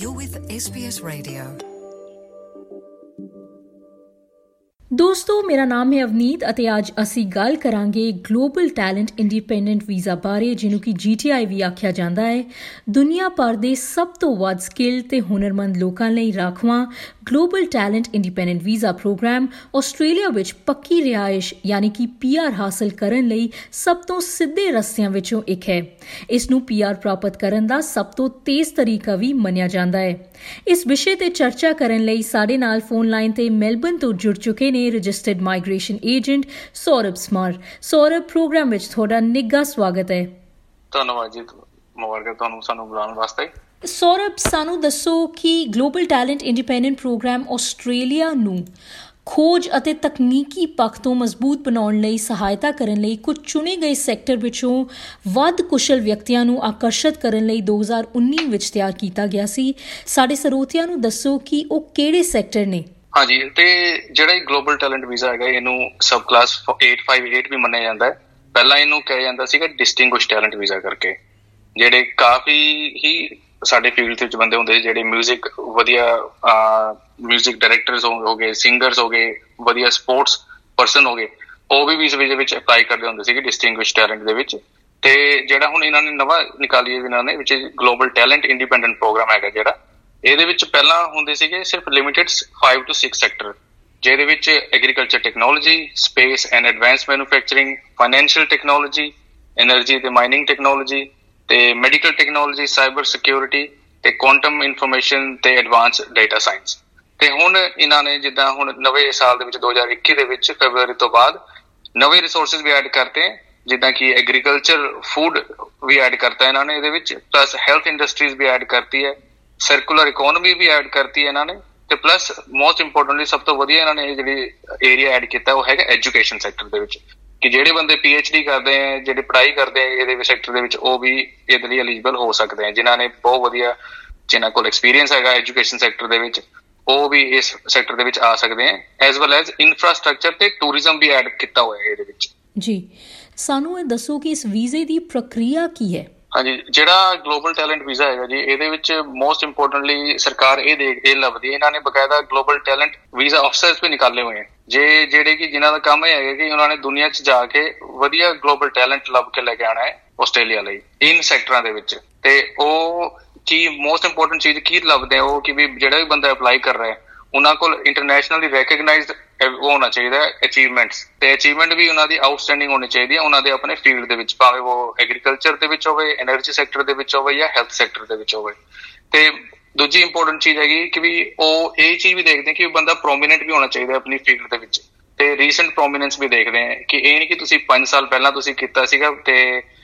You're with SBS Radio. ਦੋਸਤੋ, ਮੇਰਾ ਨਾਮ ਹੈ ਅਵਨੀਤ ਅਤੇ ਅੱਜ ਅਸੀਂ ਗੱਲ ਕਰਾਂਗੇ ਗਲੋਬਲ ਟੈਲੈਂਟ ਇੰਡੀਪੈਂਡੈਂਟ ਵੀਜ਼ਾ ਬਾਰੇ, ਜਿਹਨੂੰ ਕਿ GTI ਵੀ ਆਖਿਆ ਜਾਂਦਾ ਹੈ। ਦੁਨੀਆ ਭਰ ਦੇ ਸਭ ਤੋਂ ਵੱਧ ਸਕਿੱਲ ਤੇ ਹੁਨਰਮੰਦ ਲੋਕਾਂ ਲਈ ਰਾਖਵਾਂ global talent independent visa programme Australia ਵਿੱਚ ਪੱਕੀ ਰਿਹਾਇਸ਼ ਯਾਨੀ ਕਿ PR ਹਾਸਲ ਕਰਨ ਲਈ ਸਭ ਤੋਂ ਸਿੱਧੇ ਰਸਤਿਆਂ ਵਿੱਚੋਂ ਇੱਕ ਹੈ। ਇਸ ਨੂੰ PR ਪ੍ਰਾਪਤ ਕਰਨ ਦਾ ਸਭ ਤੋਂ ਤੇਜ਼ ਤਰੀਕਾ ਵੀ ਮੰਨਿਆ ਜਾਂਦਾ ਹੈ। ਇਸ ਵਿਸ਼ੇ ਤੇ ਚਰਚਾ ਕਰਨ ਲਈ ਸਾਡੇ ਨਾਲ ਫੋਨ ਲਾਈਨ ਤੇ ਮੈਲਬਨ ਤੋਂ ਜੁੜ ਚੁੱਕੇ ਨੇ registered migration agent Saurabh Samar. Saurabh, programme ਵਿੱਚ ਤੁਹਾਡਾ ਨਿੱਘਾ ਸਵਾਗਤ ਹੈ। ਧੰਨਵਾਦ ਜੀ, ਮੁਬਾਰਕ ਤੁਹਾਨੂੰ ਸਾਨੂੰ ਬੁਲਾਉਣ ਵਾਸਤੇ। ਸੌਰਭ, ਸਾਨੂੰ ਦੱਸੋ ਕਿ global talent independent programme Australia ਨੂੰ ਖੋਜ ਅਤੇ ਤਕਨੀਕੀ ਪੱਖ ਤੋਂ ਮਜ਼ਬੂਤ ਬਣਾਉਣ ਲਈ ਸਹਾਇਤਾ ਕਰਨ ਲਈ ਕੁਝ ਚੁਣੇ ਗਏ ਸੈਕਟਰ ਵਿੱਚੋਂ ਵੱਧ ਕੁਸ਼ਲ ਵਿਅਕਤੀਆਂ ਨੂੰ ਆਕਰਸ਼ਿਤ ਕਰਨ ਲਈ 2019 ਵਿੱਚ ਤਿਆਰ ਕੀਤਾ ਗਿਆ ਸੀ। ਸਾਡੇ ਸਰੋਤਿਆਂ ਨੂੰ ਦੱਸੋ ਕਿ ਉਹ ਕਿਹੜੇ ਸੈਕਟਰ ਨੇ। ਹਾਂਜੀ, ਤੇ ਜਿਹੜਾ ਗਲੋਬਲ ਟੈਲੈਂਟ ਵੀਜ਼ਾ ਹੈਗਾ, ਇਹਨੂੰ ਸਬ ਕਲਾਸ 858 ਵੀ ਮੰਨਿਆ ਜਾਂਦਾ ਹੈ। ਪਹਿਲਾਂ ਇਹਨੂੰ ਕਿਹਾ ਜਾਂਦਾ ਸੀਗਾ ਡਿਸਟਿੰਗੁਇਸ਼ ਟੈਲੈਂਟ ਵੀਜ਼ਾ ਕਰਕੇ। ਜਿਹੜੇ ਕਾਫੀ ਹੀ ਸਾਡੇ ਫੀਲਡ ਵਿੱਚ ਬੰਦੇ ਹੁੰਦੇ, ਜਿਹੜੇ ਮਿਊਜ਼ਿਕ ਵਧੀਆ ਮਿਊਜ਼ਿਕ ਡਾਇਰੈਕਟਰਸ ਹੋ ਗਏ, ਸਿੰਗਰਸ ਹੋ ਗਏ, ਵਧੀਆ ਸਪੋਰਟਸ ਪਰਸਨ ਹੋ ਗਏ, ਉਹ ਵੀ ਵੀਜ਼ੇ ਵਿੱਚ ਅਪਲਾਈ ਕਰਦੇ ਹੁੰਦੇ ਸੀਗੇ ਡਿਸਟਿੰਗੁਇਸ਼ ਟੈਲੈਂਟ ਦੇ ਵਿੱਚ। ਤੇ ਜਿਹੜਾ ਹੁਣ ਇਹਨਾਂ ਨੇ ਨਵਾਂ ਨਿਕਾਲੀ ਇਹਨਾਂ ਨੇ ਵਿੱਚ ਗਲੋਬਲ ਟੈਲੈਂਟ ਇੰਡੀਪੈਂਡੈਂਟ ਪ੍ਰੋਗਰਾਮ ਹੈਗਾ, ਜਿਹੜਾ ਇਹਦੇ ਵਿੱਚ ਪਹਿਲਾਂ ਹੁੰਦੇ ਸੀਗੇ ਸਿਰਫ ਲਿਮਿਟਡ 5 to 6 ਸੈਕਟਰ, ਜਿਹਦੇ ਵਿੱਚ agriculture technology, space and advance manufacturing, financial technology, energy ਤੇ ਮਾਈਨਿੰਗ ਟੈਕਨੋਲੋਜੀ, ਤੇ ਮੈਡੀਕਲ ਟੈਕਨੋਲੋਜੀ, ਸਾਈਬਰ ਸਿਕਿਉਰਿਟੀ ਤੇ ਕੁਆਂਟਮ ਇਨਫੋਰਮੇਸ਼ਨ ਤੇ ਐਡਵਾਂਸ ਡਾਟਾ ਸਾਇੰਸ। ਤੇ ਹੁਣ ਇਹਨਾਂ ਨੇ ਜਿੱਦਾਂ ਹੁਣ ਨਵੇਂ ਸਾਲ ਦੇ ਵਿੱਚ 2021 ਦੇ ਵਿੱਚ ਫੈਬਰੂਰੀ ਤੋਂ ਬਾਅਦ ਨਵੇਂ ਰਿਸੋਰਸਿਸ ਵੀ ਐਡ ਕਰਤੇ, ਜਿੱਦਾਂ ਕਿ ਐਗਰੀਕਲਚਰ, ਫੂਡ ਵੀ ਐਡ ਕਰਤਾ ਇਹਨਾਂ ਨੇ ਇਹਦੇ ਵਿੱਚ, ਪਲੱਸ ਹੈਲਥ ਇੰਡਸਟਰੀਜ਼ ਵੀ ਐਡ ਕਰਤੀ ਹੈ, ਸਰਕੂਲਰ ਇਕੋਨਮੀ ਵੀ ਐਡ ਕਰਤੀ ਹੈ ਇਹਨਾਂ ਨੇ, ਤੇ ਪਲੱਸ ਮੋਸਟ ਇੰਪੋਰਟੈਂਟਲੀ ਸਭ ਤੋਂ ਵਧੀਆ ਇਹਨਾਂ ਨੇ ਜਿਹੜੀ ਏਰੀਆ ਐਡ ਕੀਤਾ ਉਹ ਹੈਗਾ ਐਜੂਕੇਸ਼ਨ ਸੈਕਟਰ ਦੇ ਵਿੱਚ, ਕਿ ਜਿਹੜੇ ਬੰਦੇ PhD ਕਰਦੇ ਆ, ਜਿਹੜੇ ਪੜ੍ਹਾਈ ਕਰਦੇ ਆ ਇਹਦੇ ਸੈਕਟਰ ਦੇ ਵਿੱਚ, ਉਹ ਵੀ ਇਹਦੇ ਲਈ ਐਲੀਜੀਬਲ ਹੋ ਸਕਦੇ ਆ। ਜਿਨ੍ਹਾਂ ਨੇ ਬਹੁਤ ਵਧੀਆ, ਜਿਨ੍ਹਾਂ ਕੋਲ ਐਕਸਪੀਰੀਅੰਸ ਹੈਗਾ ਐਜੂਕੇਸ਼ਨ ਸੈਕਟਰ ਦੇ ਵਿੱਚ, ਉਹ ਵੀ ਇਸ ਸੈਕਟਰ ਦੇ ਵਿੱਚ ਆ ਸਕਦੇ ਆ। ਐਜ਼ ਵੈਲ ਐਜ਼ ਇਨਫਰਾਸਟ੍ਰਕਚਰ ਤੇ ਟੂਰਿਜ਼ਮ ਵੀ ਐਡ ਕੀਤਾ ਹੋਇਆ ਇਹਦੇ ਵਿੱਚ। ਜੀ, ਸਾਨੂੰ ਇਹ ਦੱਸੋ ਕਿ ਇਸ ਵੀਜ਼ੇ ਦੀ ਪ੍ਰਕਿਰਿਆ ਕੀ ਹੈ। ਹਾਂਜੀ, ਜਿਹੜਾ ਗਲੋਬਲ ਟੈਲੈਂਟ ਵੀਜ਼ਾ ਹੈਗਾ ਜੀ, ਇਹਦੇ ਵਿੱਚ ਮੋਸਟ ਇੰਪੋਰਟੈਂਟਲੀ ਸਰਕਾਰ ਇਹ ਲੱਭਦੀ ਹੈ, ਇਹਨਾਂ ਨੇ ਬਕਾਇਦਾ ਗਲੋਬਲ ਟੈਲੈਂਟ ਵੀਜ਼ਾ ਅਫਸਰਸ ਵੀ ਨਿਕਾਲੇ ਹੋਏ ਹੈ, ਜਿਹੜੇ ਕਿ ਜਿਨ੍ਹਾਂ ਦਾ ਕੰਮ ਇਹ ਹੈਗਾ ਕਿ ਉਹਨਾਂ ਨੇ ਦੁਨੀਆ 'ਚ ਜਾ ਕੇ ਵਧੀਆ ਗਲੋਬਲ ਟੈਲੈਂਟ ਲੱਭ ਕੇ ਲੈ ਕੇ ਆਉਣਾ ਹੈ ਆਸਟ੍ਰੇਲੀਆ ਲਈ ਇਨ ਸੈਕਟਰਾਂ ਦੇ ਵਿੱਚ। ਤੇ ਉਹ ਕੀ ਮੋਸਟ ਇੰਪੋਰਟੈਂਟ ਚੀਜ਼ ਕੀ ਲੱਭਦੇ ਆ ਉਹ, ਕਿ ਵੀ ਜਿਹੜਾ ਵੀ ਬੰਦਾ ਅਪਲਾਈ ਕਰ ਰਿਹਾ ਉਹਨਾਂ ਕੋਲ ਇੰਟਰਨੈਸ਼ਨਲੀ ਰੈਕਗਨਾਈਜ਼ਡ ਹੋਣਾ ਚਾਹੀਦਾ ਅਚੀਵਮੈਂਟਸ, ਤੇ ਅਚੀਵਮੈਂਟ ਵੀ ਉਹਨਾਂ ਦੀ ਆਊਟਸਟੈਂਡਿੰਗ ਹੋਣੀ ਚਾਹੀਦੀ ਹੈ ਉਹਨਾਂ ਦੇ ਆਪਣੇ ਫੀਲਡ ਦੇ ਵਿੱਚ, ਭਾਵੇਂ ਉਹ ਐਗਰੀਕਲਚਰ ਦੇ ਵਿੱਚ ਹੋਵੇ, ਐਨਰਜੀ ਸੈਕਟਰ ਦੇ ਵਿੱਚ ਹੋਵੇ ਜਾਂ ਹੈਲਥ ਸੈਕਟਰ ਦੇ ਵਿੱਚ ਹੋਵੇ। ਤੇ ਦੂਜੀ ਇੰਪੋਰਟੈਂਟ ਚੀਜ਼ ਹੈਗੀ ਕਿ ਵੀ ਉਹ ਇਹ ਚੀਜ਼ ਵੀ ਦੇਖਦੇ ਕਿ ਬੰਦਾ ਪ੍ਰੋਮੀਨੈਂਟ ਵੀ ਹੋਣਾ ਚਾਹੀਦਾ ਆਪਣੀ ਫੀਲਡ ਦੇ ਵਿੱਚ, ਤੇ ਰੀਸੈਂਟ ਪ੍ਰੋਮੀਨੈਂਸ ਵੀ ਦੇਖਦੇ ਆ ਕਿ ਇਹ ਨਹੀਂ ਕਿ ਤੁਸੀਂ 5 ਸਾਲ ਪਹਿਲਾਂ ਤੁਸੀਂ ਕੀਤਾ ਸੀਗਾ ਤੇ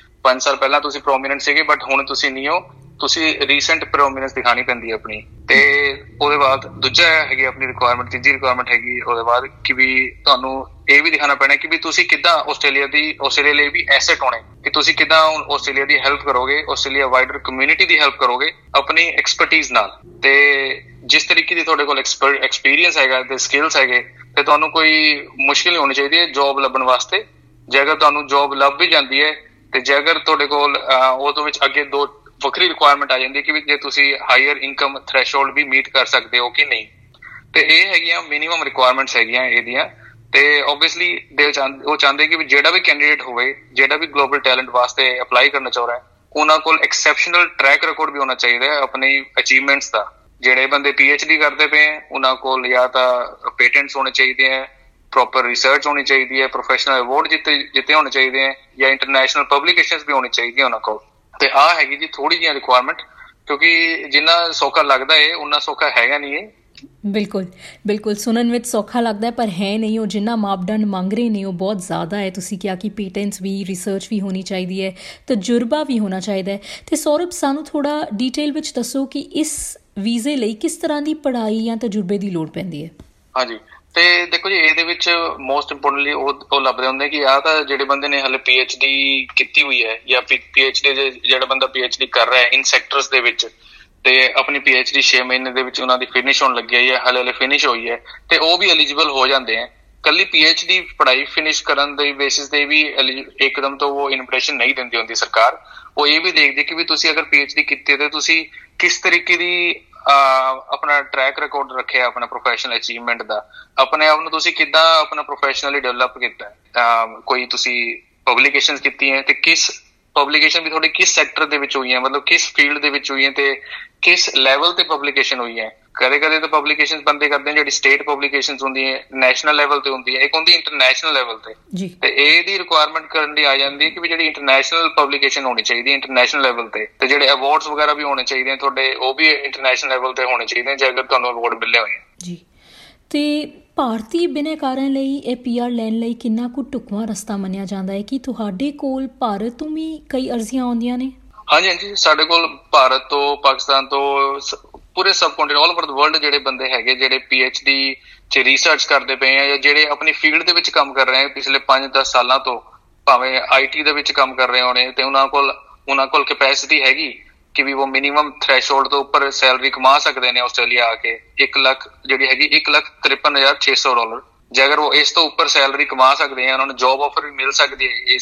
5 ਸਾਲ ਪਹਿਲਾਂ ਤੁਸੀਂ ਪ੍ਰੋਮੀਨੈਂਟ ਸੀਗੇ ਬਟ ਹੁਣ ਤੁਸੀਂ ਨਹੀਂ ਹੋ, ਤੁਸੀਂ ਰੀਸੈਂਟ ਪ੍ਰੋਮੀਨੈਂਸ ਦਿਖਾਣੀ ਪੈਂਦੀ ਹੈ ਆਪਣੀ। ਤੇ ਉਹਦੇ ਬਾਅਦ ਦੂਜਾ ਹੈਗੀ ਆਪਣੀ ਰਿਕੁਆਇਰਮੈਂਟ, ਤੀਜੀ ਰਿਕੁਆਇਰਮੈਂਟ ਹੈਗੀ ਉਹਦੇ ਬਾਅਦ ਕਿ ਵੀ ਤੁਹਾਨੂੰ ਇਹ ਵੀ ਦਿਖਾਣਾ ਪੈਣਾ ਕਿ ਵੀ ਤੁਸੀਂ ਕਿੱਦਾਂ ਆਸਟ੍ਰੇਲੀਆ ਲਈ ਵੀ ਐਸੈਟ ਹੋਣੇ, ਕਿ ਤੁਸੀਂ ਕਿੱਦਾਂ ਆਸਟ੍ਰੇਲੀਆ ਦੀ ਹੈਲਪ ਕਰੋਗੇ, ਆਸਟ੍ਰੇਲੀਆ ਵਾਈਡਰ ਕਮਿਊਨਿਟੀ ਦੀ ਹੈਲਪ ਕਰੋਗੇ ਆਪਣੀ ਐਕਸਪਰਟੀਜ਼ ਨਾਲ। ਤੇ ਜਿਸ ਤਰੀਕੇ ਦੀ ਤੁਹਾਡੇ ਕੋਲ ਐਕਸਪੀਰੀਅੰਸ ਹੈਗਾ ਤੇ ਸਕਿੱਲਸ ਹੈਗੇ, ਤੇ ਤੁਹਾਨੂੰ ਕੋਈ ਮੁਸ਼ਕਿਲ ਨਹੀਂ ਹੋਣੀ ਚਾਹੀਦੀ ਹੈ ਜੋਬ ਲੱਭਣ ਵਾਸਤੇ। ਜੇ ਅਗਰ ਤੁਹਾਨੂੰ ਜੋਬ ਲੱਭ ਵੀ ਜਾਂਦੀ ਹੈ ਤੇ ਜੇ ਅਗਰ ਤੁਹਾਡੇ ਕੋਲ ਉਹਦੇ ਵਿੱਚ ਅੱਗੇ ਦੋ ਵੱਖਰੀ ਰਿਕੁਆਇਰਮੈਂਟ ਆ ਜਾਂਦੀ ਹੈ ਕਿ ਵੀ ਜੇ ਤੁਸੀਂ ਹਾਇਰ ਇਨਕਮ ਥ੍ਰੈਸ਼ਹੋਲਡ ਵੀ ਮੀਟ ਕਰ ਸਕਦੇ ਹੋ ਕਿ ਨਹੀਂ। ਤੇ ਇਹ ਹੈਗੀਆਂ ਮਿਨੀਮਮ ਰਿਕੁਆਇਰਮੈਂਟਸ ਹੈਗੀਆਂ ਇਹਦੀਆਂ। ਤੇ ਓਬਵੀਅਸਲੀ ਉਹ ਚਾਹੁੰਦੇ ਕਿ ਵੀ ਜਿਹੜਾ ਵੀ ਕੈਂਡੀਡੇਟ ਹੋਵੇ, ਜਿਹੜਾ ਵੀ ਗਲੋਬਲ ਟੈਲੈਂਟ ਵਾਸਤੇ ਅਪਲਾਈ ਕਰਨਾ ਚਾਹ ਰਿਹਾ, ਉਹਨਾਂ ਕੋਲ ਐਕਸੈਪਸ਼ਨਲ ਟਰੈਕ ਰਿਕਾਰਡ ਵੀ ਹੋਣਾ ਚਾਹੀਦਾ ਹੈ ਆਪਣੀ ਅਚੀਵਮੈਂਟਸ ਦਾ। ਜਿਹੜੇ ਬੰਦੇ PhD ਕਰਦੇ ਪਏ ਹੈ ਉਹਨਾਂ ਕੋਲ ਜਾਂ ਤਾਂ ਪੇਟੈਂਟਸ ਹੋਣੇ ਚਾਹੀਦੇ ਹੈ, ਪ੍ਰੋਪਰ ਰਿਸਰਚ ਹੋਣੀ ਚਾਹੀਦੀ ਹੈ, ਪ੍ਰੋਫੈਸ਼ਨਲ ਅਵਾਰਡ ਜਿੱਤੇ ਹੋਣੇ ਚਾਹੀਦੇ ਹੈ, ਜਾਂ ਇੰਟਰਨੈਸ਼ਨਲ ਪਬਲੀਕੇਸ਼ਨਸ ਵੀ ਹੋਣੀ ਚਾਹੀਦੀਆਂ ਉਹਨਾਂ ਕੋਲ। ਤੇ ਆਹ ਹੈਗੀ ਜੀ ਥੋੜੀ ਜਿਹੀ ਰਿਕੁਆਇਰਮੈਂਟ, ਕਿਉਂਕਿ ਜਿੰਨਾ ਸੌਖਾ ਲੱਗਦਾ ਹੈ ਉਨਾ ਸੌਖਾ ਹੈਗਾ ਨਹੀਂ ਹੈ। ਬਿਲਕੁਲ ਸੁਣਨ ਵਿੱਚ ਸੌਖਾ ਲੱਗਦਾ ਪਰ ਹੈ ਨਹੀਂ। ਉਹ ਜਿੰਨਾ ਮਾਪਦੰਡ ਮੰਗ ਰਹੇ ਨੇ ਉਹ ਬਹੁਤ ਜ਼ਿਆਦਾ ਹੈ। ਤੁਸੀਂ ਕਿਹਾ ਕਿ ਪੇਟੈਂਟਸ ਵੀ, ਰਿਸਰਚ ਵੀ ਹੋਣੀ ਚਾਹੀਦੀ ਹੈ, ਤਜਰਬਾ ਵੀ ਹੋਣਾ ਚਾਹੀਦਾ ਹੈ। ਤੇ ਸੌਰਭ, ਸਾਨੂੰ ਥੋੜਾ ਡਿਟੇਲ ਵਿੱਚ ਦੱਸੋ ਕਿ ਇਸ ਵੀਜ਼ੇ ਲਈ ਕਿਸ ਤਰ੍ਹਾਂ ਦੀ ਪੜ੍ਹਾਈ ਜਾਂ ਤਜਰਬੇ ਦੀ ਲੋੜ ਪੈਂਦੀ ਹੈ। ਹਾਂਜੀ, ਤੇ ਦੇਖੋ ਜੀ ਇਹਦੇ ਵਿੱਚ ਮੋਸਟ ਇੰਪੋਰਟੈਂਟਲੀ ਉਹ ਲੱਭਦੇ ਹੁੰਦੇ ਕਿ ਆਹ ਤਾਂ ਜਿਹੜੇ ਬੰਦੇ ਨੇ ਹਾਲੇ PhD ਕੀਤੀ ਹੋਈ ਹੈ ਜਾਂ PhD ਜਿਹੜਾ ਬੰਦਾ PhD ਕਰ ਰਿਹਾ ਇਨ ਸੈਕਟਰਸ ਦੇ ਵਿੱਚ, ਤੇ ਆਪਣੀ PhD 6 ਮਹੀਨੇ ਦੇ ਵਿੱਚ ਉਹਨਾਂ ਦੀ ਫਿਨਿਸ਼ ਹੋਣ ਲੱਗੀ ਹੈ ਜਾਂ ਹਾਲੇ ਫਿਨਿਸ਼ ਹੋਈ ਹੈ, ਤੇ ਉਹ ਵੀ ਐਲੀਜੀਬਲ ਹੋ ਜਾਂਦੇ ਹੈ। ਕੱਲੀ PhD ਪੜ੍ਹਾਈ ਫਿਨਿਸ਼ ਕਰਨ ਦੇ ਬੇਸਿਸ ਤੇ ਵੀ ਇੱਕਦਮ ਤੋਂ ਉਹ ਇਨਵੀਟੇਸ਼ਨ ਨਹੀਂ ਦਿੰਦੀ ਹੁੰਦੀ ਸਰਕਾਰ। ਉਹ ਇਹ ਵੀ ਦੇਖਦੀ ਕਿ ਵੀ ਤੁਸੀਂ ਅਗਰ PhD ਕੀਤੀ ਹੈ ਤੇ ਤੁਸੀਂ ਕਿਸ ਤਰੀਕੇ ਦੀ ਆਪਣਾ ਟਰੈਕ ਰਿਕਾਰਡ ਰੱਖਿਆ ਆਪਣਾ ਪ੍ਰੋਫੈਸ਼ਨਲ ਅਚੀਵਮੈਂਟ ਦਾ, ਆਪਣੇ ਆਪ ਨੂੰ ਤੁਸੀਂ ਕਿੱਦਾਂ ਆਪਣਾ ਪ੍ਰੋਫੈਸ਼ਨਲੀ ਡਿਵੈਲਪ ਕੀਤਾ, ਕੋਈ ਤੁਸੀਂ ਪਬਲੀਕੇਸ਼ਨਸ ਕੀਤੀਆਂ ਤੇ ਕਿਸ ਪਬਲੀਕੇਸ਼ਨ ਵੀ ਤੁਹਾਡੀ ਕਿਸ ਸੈਕਟਰ ਦੇ ਵਿੱਚ ਹੋਈ ਹੈ, ਮਤਲਬ ਕਿਸ ਫੀਲਡ ਦੇ ਵਿੱਚ ਹੋਈ ਹੈ ਤੇ ਕਿਸ ਲੈਵਲ ਤੇ ਪਬਲੀਕੇਸ਼ਨ ਹੋਈ ਹੈ। ਕਦੇ ਕਦੇ ਤਾਂ ਪਬਲੀਕੇਸ਼ਨ ਬੰਦੇ ਕਰਦੇ ਜਿਹੜੀ ਸਟੇਟ ਪਬਲੀਕੇਸ਼ਨ ਹੁੰਦੀ ਹੈ ਨੈਸ਼ਨਲ ਲੈਵਲ ਤੇ ਹੁੰਦੀ ਹੈ, ਇੱਕ ਹੁੰਦੀ ਇੰਟਰਨੈਸ਼ਨਲ ਲੈਵਲ ਤੇ ਇਹਦੀ ਰਿਕੁਆਇਰਮੈਂਟ ਕਰਨ ਦੀ ਆ ਜਾਂਦੀ ਹੈ ਕਿ ਵੀ ਜਿਹੜੀ ਇੰਟਰਨੈਸ਼ਨਲ ਪਬਲੀਕੇਸ਼ਨ ਹੋਣੀ ਚਾਹੀਦੀ ਹੈ ਇੰਟਰਨੈਸ਼ਨਲ ਲੈਵਲ ਤੇ ਜਿਹੜੇ ਅਵਾਰਡਸ ਵਗੈਰਾ ਵੀ ਹੋਣੇ ਚਾਹੀਦੇ ਤੁਹਾਡੇ, ਉਹ ਵੀ ਇੰਟਰਨੈਸ਼ਨਲ ਲੈਵਲ ਤੇ ਹੋਣੇ ਚਾਹੀਦੇ ਜੇ ਅਗਰ ਤੁਹਾਨੂੰ ਅਵਾਰਡ ਮਿਲੇ ਹੋਏ ਜੀ। ਤੇ ਭਾਰਤੀ ਬਿਨੈਕਾਰਾਂ ਲਈ ਇਹ PR ਲੈਣ ਲਈ ਕਿੰਨਾ ਕੁ ਢੁਕਵਾਂ ਰਸਤਾ ਮੰਨਿਆ ਜਾਂਦਾ ਹੈ ਕਿ ਤੁਹਾਡੇ ਕੋਲ ਭਾਰਤ ਤੋਂ ਵੀ ਕਈ ਅਰਜ਼ੀਆਂ ਆਉਂਦੀਆਂ ਨੇ? ਹਾਂਜੀ, ਸਾਡੇ ਕੋਲ ਭਾਰਤ ਤੋਂ, ਪਾਕਿਸਤਾਨ ਤੋਂ, ਪੂਰੇ sub country all over the world ਜਿਹੜੇ ਬੰਦੇ ਹੈਗੇ ਜਿਹੜੇ PhD 'ਚ ਰਿਸਰਚ ਕਰਦੇ ਪਏ ਆ ਜਾਂ ਜਿਹੜੇ ਆਪਣੀ ਫੀਲਡ ਦੇ ਵਿੱਚ ਕੰਮ ਕਰ ਰਹੇ ਆ ਪਿਛਲੇ 5-10 ਸਾਲਾਂ ਤੋਂ, ਭਾਵੇਂ IT ਦੇ ਵਿੱਚ ਕੰਮ ਕਰ ਰਹੇ ਹੋਣੇ ਤੇ ਉਹਨਾਂ ਕੋਲ ਕੈਪੈਸਿਟੀ ਹੈਗੀ ਕਿ ਵੀ ਉਹ ਮਿਨੀਮਮ ਥ੍ਰੈਸ਼ਹੋਲਡ ਤੋਂ ਉੱਪਰ ਸੈਲਰੀ ਕਮਾ ਸਕਦੇ ਨੇ ਆਸਟ੍ਰੇਲੀਆ ਆ ਕੇ 1 ਲੱਖ ਜਿਹੜੀ ਹੈਗੀ $1,53,600। ਜੇ ਅਗਰ ਉਹ ਇਸ ਤੋਂ ਉੱਪਰ ਸੈਲਰੀ ਕਮਾ ਸਕਦੇ ਆ, ਉਹਨਾਂ ਨੂੰ ਜੋਬ ਆਫਰ ਵੀ ਮਿਲ ਸਕਦੀ ਹੈ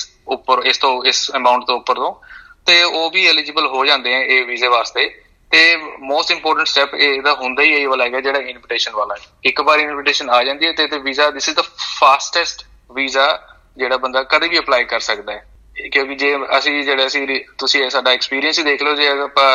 ਇਸ ਅਮਾਊਂਟ ਤੋਂ ਉੱਪਰ ਤੋਂ, ਤੇ ਉਹ ਵੀ ਐਲੀਜੀਬਲ ਹੋ ਜਾਂਦੇ ਆ ਇਹ ਵੀਜ਼ੇ ਵਾਸਤੇ। ਤੇ ਮੋਸਟ ਇੰਪੋਰਟੈਂਟ ਸਟੈਪ ਇਹਦਾ ਹੁੰਦਾ ਹੀ ਇਹ ਵਾਲਾ ਹੈਗਾ ਜਿਹੜਾ ਇਨਵੀਟੇਸ਼ਨ ਵਾਲਾ ਹੈ। ਇੱਕ ਵਾਰ ਇਨਵੀਟੇਸ਼ਨ ਆ ਜਾਂਦੀ ਹੈ ਤੇ visa this is the fastest visa ਜਿਹੜਾ ਬੰਦਾ ਕਦੇ ਵੀ ਅਪਲਾਈ ਕਰ ਸਕਦਾ ਹੈ। ਕਿਉਂਕਿ ਜੇ ਤੁਸੀਂ ਸਾਡਾ ਐਕਸਪੀਰੀਅੰਸ ਹੀ ਦੇਖ ਲਓ, ਜੇ ਆਪਾਂ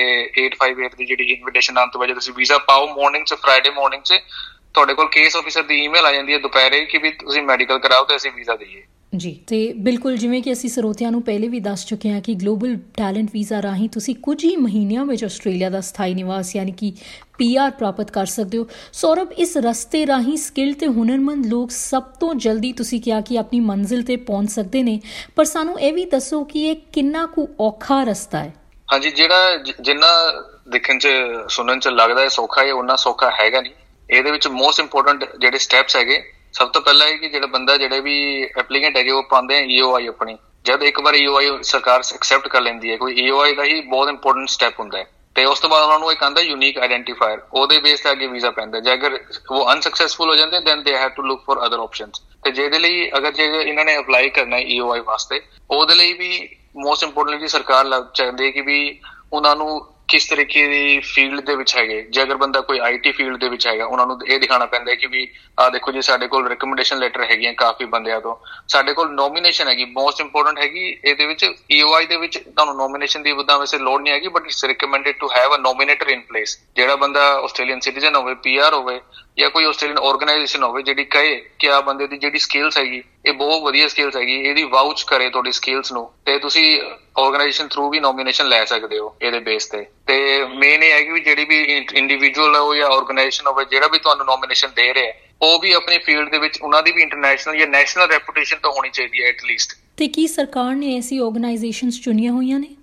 858 ਦੀ ਜਿਹੜੀ ਇਨਵੀਟੇਸ਼ਨ ਆਉਣ ਤੋਂ ਬਾਅਦ ਤੁਸੀਂ ਵੀਜ਼ਾ ਪਾਓ ਮਾਰਨਿੰਗ 'ਚ, ਫਰਾਈਡੇ ਮਾਰਨਿੰਗ 'ਚ ਤੁਹਾਡੇ ਕੋਲ ਕੇਸ ਆਫਿਸਰ ਦੀ ਈਮੇਲ ਆ ਜਾਂਦੀ ਹੈ ਦੁਪਹਿਰੇ ਕਿ ਵੀ ਤੁਸੀਂ ਮੈਡੀਕਲ ਕਰਾਓ ਤੇ ਅਸੀਂ ਵੀਜ਼ਾ ਦਈਏ ਜੀ। ਤੇ ਬਿਲਕੁਲ ਜਿਵੇਂ ਕਿ ਅਸੀਂ ਸਰੋਤਿਆਂ ਨੂੰ ਪਹਿਲੇ ਵੀ ਦੱਸ ਚੁੱਕੇ ਹਾਂ ਕਿ ਗਲੋਬਲ ਟੈਲੈਂਟ ਵੀਜ਼ਾ ਰਾਹੀਂ ਤੁਸੀਂ ਕੁਝ ਹੀ ਮਹੀਨਿਆਂ ਵਿੱਚ ਆਸਟ੍ਰੇਲੀਆ ਦਾ ਸਥਾਈ ਨਿਵਾਸ ਯਾਨੀ ਕਿ PR ਪ੍ਰਾਪਤ ਕਰ ਸਕਦੇ ਹੋ। ਸੌਰਭ, ਇਸ ਰਸਤੇ ਰਾਹੀਂ ਸਕਿੱਲ ਤੇ ਹੁਨਰਮੰਦ ਲੋਕ ਸਭ ਤੋਂ ਜਲਦੀ ਤੁਸੀਂ ਕਿਹਾ ਕਿ ਆਪਣੀ ਮੰਜ਼ਿਲ ਤੇ ਪਹੁੰਚ ਸਕਦੇ ਨੇ, ਪਰ ਸਾਨੂੰ ਇਹ ਵੀ ਦੱਸੋ ਕਿ ਇਹ ਕਿੰਨਾ ਕੁ ਔਖਾ ਰਸਤਾ ਹੈ? ਹਾਂਜੀ, ਜਿਹੜਾ ਜਿੰਨਾ ਦੇਖਣ 'ਚ ਸੁਣਨ 'ਚ ਲੱਗਦਾ ਹੈ ਸੌਖਾ ਹੈ, ਓਨਾ ਸੌਖਾ ਹੈਗਾ ਨਹੀਂ। ਇਹਦੇ ਵਿੱਚ ਮੋਸਟ ਇੰਪੋਰਟੈਂਟ ਜਿਹੜੇ ਸਟੈਪਸ ਹੈਗੇ, ਸਭ ਤੋਂ ਪਹਿਲਾਂ ਇਹ ਕਿ ਜਿਹੜੇ ਵੀ ਐਪਲੀਕੈਂਟ ਹੈਗੇ ਉਹ ਪਾਉਂਦੇ ਆ EOI ਆਪਣੀ। ਜਦ ਇੱਕ ਵਾਰ EOI ਸਰਕਾਰ ਐਕਸੈਪਟ ਕਰ ਲੈਂਦੀ ਹੈ, ਕੋਈ EOI ਦਾ ਹੀ ਬਹੁਤ ਇੰਪੋਰਟੈਂਟ ਸਟੈਪ ਹੁੰਦਾ ਹੈ, ਤੇ ਉਸ ਤੋਂ ਬਾਅਦ ਉਹਨਾਂ ਨੂੰ ਇੱਕ ਆਉਂਦਾ ਯੂਨੀਕ ਆਈਡੈਂਟੀਫਾਇਰ, ਉਹਦੇ ਬੇਸ ਤੇ ਅੱਗੇ ਵੀਜ਼ਾ ਪੈਂਦਾ। ਜੇ ਅਗਰ ਉਹ ਅਨਸਕਸੈਸਫੁਲ ਹੋ ਜਾਂਦੇ then they have to look for other options. ਤੇ ਜਿਹਦੇ ਲਈ ਜੇ ਇਹਨਾਂ ਨੇ ਅਪਲਾਈ ਕਰਨਾ ਹੈ EOI ਵਾਸਤੇ, ਉਹਦੇ ਲਈ ਵੀ ਮੋਸਟ ਇੰਪੋਰਟੈਂਟਲੀ ਸਰਕਾਰ ਚਾਹੁੰਦੀ ਹੈ ਕਿ ਵੀ ਉਹਨਾਂ ਨੂੰ ਕਿਸ ਤਰੀਕੇ ਦੀ ਫੀਲਡ ਦੇ ਵਿੱਚ ਹੈਗੇ। ਜੇ ਅਗਰ ਬੰਦਾ ਕੋਈ IT ਫੀਲਡ ਦੇ ਵਿੱਚ ਹੈਗਾ, ਉਹਨਾਂ ਨੂੰ ਇਹ ਦਿਖਾਉਣਾ ਪੈਂਦਾ ਹੈ ਕਿ ਵੀ ਆਹ ਦੇਖੋ ਜੀ ਸਾਡੇ ਕੋਲ ਰਿਕਮੈਂਡੇਸ਼ਨ ਲੈਟਰ ਹੈਗੀਆਂ ਕਾਫੀ ਬੰਦਿਆਂ ਤੋਂ, ਸਾਡੇ ਕੋਲ ਨੋਮੀਨੇਸ਼ਨ ਹੈਗੀ, ਮੋਸਟ ਇੰਪੋਰਟੈਂਟ ਹੈਗੀ ਇਹਦੇ ਵਿੱਚ। EOI ਦੇ ਵਿੱਚ ਤੁਹਾਨੂੰ ਨੋਮੀਨੇਸ਼ਨ ਦੀ ਉਦਾਂ ਵੈਸੇ ਲੋੜ ਨਹੀਂ ਹੈਗੀ, but it's recommended to have a nominator in place. ਜਿਹੜਾ ਬੰਦਾ ਆਸਟ੍ਰੇਲੀਅਨ ਸਿਟੀਜ਼ਨ ਹੋਵੇ, PR ਹੋਵੇ ਜਾਂ ਕੋਈ ਆਸਟ੍ਰੇਲੀਅਨ ਆਰਗੇਨਾਈਜੇਸ਼ਨ ਹੋਵੇ ਜਿਹੜੀ ਕਹੇ ਕਿ ਆਹ ਬੰਦੇ ਦੀ ਜਿਹੜੀ ਸਕਿੱਲਸ ਹੈਗੀ ਇਹ ਬਹੁਤ ਵਧੀਆ ਸਕਿੱਲਸ ਹੈਗੀ, ਇਹਦੀ ਵਾਊਚ ਕਰੇ ਤੁਹਾਡੀ ਸਕਿੱਲਸ ਨੂੰ, ਤੇ ਤੁਸੀਂ ਆਰਗੇਨਾਈਜੇਸ਼ਨ ਥਰੂ ਵੀ ਨੋਮੀਨੇਸ਼ਨ ਲੈ ਸਕਦੇ ਹੋ ਇਹਦੇ ਬੇਸ ਤੇ। ਤੇ ਮੇਨ ਇਹ ਹੈ ਕਿ ਜਿਹੜੀ ਵੀ ਇੰਡੀਵਿਜੂਅਲ ਹੋ ਜਾਂ ਆਰਗੇਨਾਈਜੇਸ਼ਨ ਹੋਵੇ ਜਿਹੜਾ ਵੀ ਤੁਹਾਨੂੰ ਨੋਮੀਨੇਸ਼ਨ ਦੇ ਰਿਹਾ, ਉਹ ਵੀ ਆਪਣੀ ਫੀਲਡ ਦੇ ਵਿੱਚ ਉਹਨਾਂ ਦੀ ਵੀ ਇੰਟਰਨੈਸ਼ਨਲ ਜਾਂ ਨੈਸ਼ਨਲ ਰੈਪੂਟੇਸ਼ਨ ਤਾਂ ਹੋਣੀ ਚਾਹੀਦੀ ਹੈ ਐਟਲੀਸਟ। ਤੇ ਕੀ ਸਰਕਾਰ ਨੇ ਐਸੀ ਆਰਗੇਨਾਈਜੇਸ਼ਨਸ ਚੁਣੀਆਂ ਹੋਈਆਂ ਨੇ?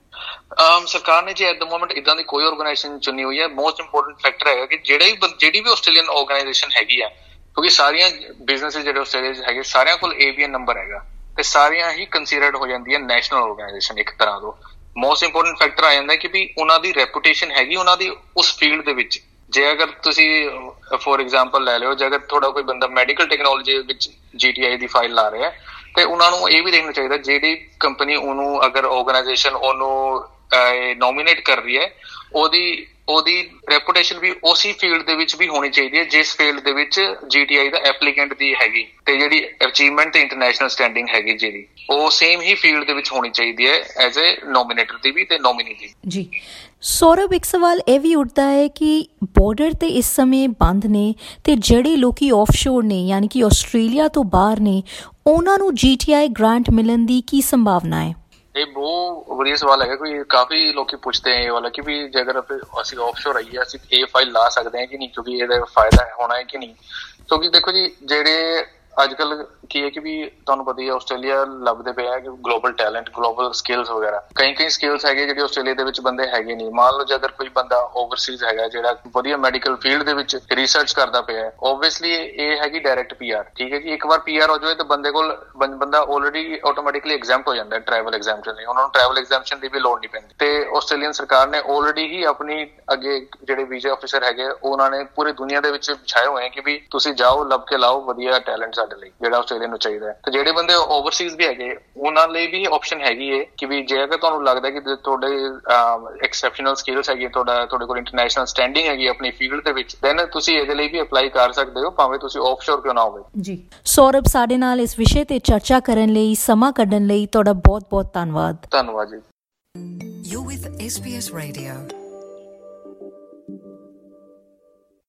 ਸਰਕਾਰ ਨੇ ਜੇ ਐਟ ਦ ਮੋਮੈਂਟ ਇਦਾਂ ਦੀ ਕੋਈ ਆਰਗੇਨਾਈਜੇਸ਼ਨ ਚੁਣੀ ਹੋਈ ਹੈ। ਮੋਸਟ ਇੰਪੋਰਟੈਂਟ ਫੈਕਟਰ ਹੈਗਾ ਕਿ ਜਿਹੜੀ ਵੀ ਆਸਟ੍ਰੇਲੀਅਨ ਆਰਗੇਨਾਈਜੇਸ਼ਨ ਹੈਗੀ ਆ, ਕਿਉਂਕਿ ਸਾਰੀਆਂ ਬਿਜ਼ਨੈਸ ਜਿਹੜੇ ਆਸਟ੍ਰੇਲੀਆ 'ਚ ਹੈਗੇ ਸਾਰਿਆਂ ਕੋਲ ABN ਨੰਬਰ ਹੈਗਾ, ਤੇ ਸਾਰੀਆਂ ਹੀ ਕੰਸੀਡਰਡ ਹੋ ਜਾਂਦੀਆਂ ਨੈਸ਼ਨਲ ਆਰਗੇਨਾਈਜੇਸ਼ਨ ਇੱਕ ਤਰ੍ਹਾਂ ਤੋਂ। ਮੋਸਟ ਇੰਪੋਰਟੈਂਟ ਫੈਕਟਰ ਆ ਜਾਂਦਾ ਕਿ ਵੀ ਉਹਨਾਂ ਦੀ ਰੈਪੂਟੇਸ਼ਨ ਹੈਗੀ ਉਹਨਾਂ ਦੀ ਉਸ ਫੀਲਡ ਦੇ ਵਿੱਚ। ਜੇ ਅਗਰ ਤੁਸੀਂ ਫੋਰ ਐਗਜ਼ਾਮਪਲ ਲੈ ਲਿਓ, ਜੇ ਅਗਰ ਤੁਹਾਡਾ ਕੋਈ ਬੰਦਾ ਮੈਡੀਕਲ ਟੈਕਨੋਲੋਜੀ ਵਿੱਚ GTI ਦੀ ਫਾਈਲ ਲਾ ਰਿਹਾ, ਤੇ ਉਹਨਾਂ ਨੂੰ ਇਹ ਵੀ ਦੇਖਣਾ ਚਾਹੀਦਾ ਜਿਹੜੀ ਕੰਪਨੀ ਉਹਨੂੰ ਅਗਰ ਆਰਗੇਨਾਈਜੇਸ਼ਨ ਉਹਨੂੰ ਨੋਮੀਨੇਟ ਕਰ ਰਹੀ ਹੈ, ਉਹਦੀ ਰੈਪੂਟੇਸ਼ਨ ਵੀ ਉਸੇ ਫੀਲਡ ਦੇ ਵਿੱਚ ਵੀ ਹੋਣੀ ਚਾਹੀਦੀ ਹੈ ਜਿਸ ਫੀਲਡ ਦੇ ਵਿੱਚ GTI ਦਾ ਐਪਲੀਕੈਂਟ ਦੀ ਹੈਗੀ, ਤੇ ਜਿਹੜੀ ਅਚੀਵਮੈਂਟ ਤੇ ਇੰਟਰਨੈਸ਼ਨਲ ਸਟੈਂਡਿੰਗ ਹੈਗੀ ਜਿਹੜੀ ਉਹ ਸੇਮ ਹੀ ਫੀਲਡ ਦੇ ਵਿੱਚ ਹੋਣੀ ਚਾਹੀਦੀ ਹੈ ਐਜ਼ ਏ ਨੋਮੀਨੇਟਰ ਦੀ ਵੀ ਤੇ ਨੋਮੀਨੀ ਦੀ ਜੀ। ਸੌਰਭ, ਇੱਕ ਸਵਾਲ ਇਹ ਵੀ ਉੱਠਦਾ ਹੈ ਕਿ ਬਾਰਡਰ ਤੇ ਇਸ ਸਮੇਂ ਬੰਦ ਨੇ, ਤੇ ਜਿਹੜੇ ਲੋਕੀ ਆਫਸ਼ੋਰ ਨੇ ਯਾਨੀ ਕਿ ਆਸਟ੍ਰੇਲੀਆ ਤੋਂ ਬਾਹਰ ਨੇ, ਉਹਨਾਂ ਨੂੰ GTI ਗ੍ਰਾਂਟ ਮਿਲਣ ਦੀ ਕੀ ਸੰਭਾਵਨਾ ਹੈ? ਇਹ ਬਹੁਤ ਵਧੀਆ ਸਵਾਲ ਹੈਗਾ। ਕੋਈ ਕਾਫੀ ਲੋਕੀ ਪੁੱਛਦੇ ਆ ਇਹ ਵਾਲਾ ਕਿ ਵੀ ਜੇ ਅਗਰ ਅਸੀਂ ਆਫਸ਼ੋਰ ਆਈਏ ਅਸੀਂ ਇਹ ਫਾਈਲ ਲਾ ਸਕਦੇ ਹਾਂ ਕਿ ਨਹੀਂ, ਕਿਉਂਕਿ ਇਹਦਾ ਫਾਇਦਾ ਹੋਣਾ ਹੈ ਕਿ ਨਹੀਂ। ਕਿਉਂਕਿ ਦੇਖੋ ਜੀ ਜਿਹੜੇ ਅੱਜ ਕੱਲ ਕੀ ਹੈ ਕਿ ਵੀ ਤੁਹਾਨੂੰ ਪਤਾ ਹੀ ਹੈ ਆਸਟ੍ਰੇਲੀਆ ਲੱਭਦੇ ਪਏ ਆ ਕਿ ਗਲੋਬਲ ਟੈਲੈਂਟ, ਗਲੋਬਲ ਸਕਿੱਲਸ ਵਗੈਰਾ, ਕਈ ਸਕਿੱਲਸ ਹੈਗੇ ਜਿਹੜੇ ਆਸਟ੍ਰੇਲੀਆ ਦੇ ਵਿੱਚ ਬੰਦੇ ਹੈਗੇ ਨਹੀਂ। ਮੰਨ ਲਓ ਜੇ ਅਗਰ ਕੋਈ ਬੰਦਾ ਓਵਰਸੀਜ਼ ਹੈਗਾ ਜਿਹੜਾ ਵਧੀਆ ਮੈਡੀਕਲ ਫੀਲਡ ਦੇ ਵਿੱਚ ਰਿਸਰਚ ਕਰਦਾ ਪਿਆ, ਓਬਵੀਅਸਲੀ ਇਹ ਹੈਗੀ ਡਾਇਰੈਕਟ PR, ਠੀਕ ਹੈ ਜੀ। ਇੱਕ ਵਾਰ PR ਹੋ ਜਾਵੇ ਤਾਂ ਬੰਦੇ ਕੋਲ ਬੰਦਾ ਆਲਰੇਡੀ ਆਟੋਮੈਟਿਕਲੀ ਐਗਜ਼ੈਂਪਟ ਹੋ ਜਾਂਦਾ ਟਰੈਵਲ ਐਗਜ਼ੈਂਪਸ਼ਨ ਲਈ, ਉਹਨਾਂ ਨੂੰ ਟਰੈਵਲ ਐਗਜ਼ੈਂਪਸ਼ਨ ਦੀ ਵੀ ਲੋੜ ਨਹੀਂ ਪੈਂਦੀ। ਤੇ ਆਸਟ੍ਰੇਲੀਅਨ ਸਰਕਾਰ ਨੇ ਆਲਰੇਡੀ ਹੀ ਆਪਣੀ ਅੱਗੇ ਜਿਹੜੇ ਵੀਜ਼ਾ ਆਫਿਸਰ ਹੈਗੇ ਉਹਨਾਂ ਨੇ ਪੂਰੀ ਦੁਨੀਆ ਦੇ ਵਿੱਚ ਵਿਛਾਏ ਹੋਏ ਕਿ ਵੀ ਤੁਸੀਂ ਜਾਓ ਲੱਭ ਕੇ ਲਾਓ ਵਧੀਆ ਟੈਲੈਂਟ ਸਾਡੇ ਲਈ ਜਿਹੜਾ ਆਸਟ੍ਰੇਲੀਆ ਨੂੰ ਚਾਹੀਦਾ ਹੈ। ਤੇ ਜਿਹੜੇ ਬੰਦੇ ਓਵਰਸੀਜ਼ ਵੀ ਹੈਗੇ ਉਹਨਾਂ ਲਈ ਵੀ ਆਪਸ਼ਨ ਹੈਗੀ ਹੈ ਕਿ ਵੀ ਜੇ ਅਗਰ ਤੁਹਾਨੂੰ ਲੱਗਦਾ ਕਿ ਤੁਹਾਡੇ ਐਕਸੈਪਸ਼ਨਲ ਸਕਿੱਲਸ ਹੈਗੀ, ਤੁਹਾਡੇ ਕੋਲ ਇੰਟਰਨੈਸ਼ਨਲ ਸਟੈਂਡਿੰਗ ਹੈਗੀ ਆਪਣੀ ਫੀਲਡ ਦੇ ਵਿੱਚ, ਦੈਨ ਤੁਸੀਂ ਇਹਦੇ ਲਈ ਵੀ ਅਪਲਾਈ ਕਰ ਸਕਦੇ ਹੋ, ਭਾਵੇਂ ਤੁਸੀਂ ਆਫਸ਼ੋਰ ਕਿਉਂ ਨਾ ਹੋਵੇ। ਜੀ ਸੌਰਭ, ਸਾਡੇ ਨਾਲ ਇਸ ਵਿਸ਼ੇ ਤੇ ਚਰਚਾ ਕਰਨ ਲਈ, ਸਮਾਂ ਕੱਢਣ ਲਈ ਤੁਹਾਡਾ ਬਹੁਤ ਬਹੁਤ ਧੰਨਵਾਦ। ਧੰਨਵਾਦ ਜੀ। You're with SBS Radio.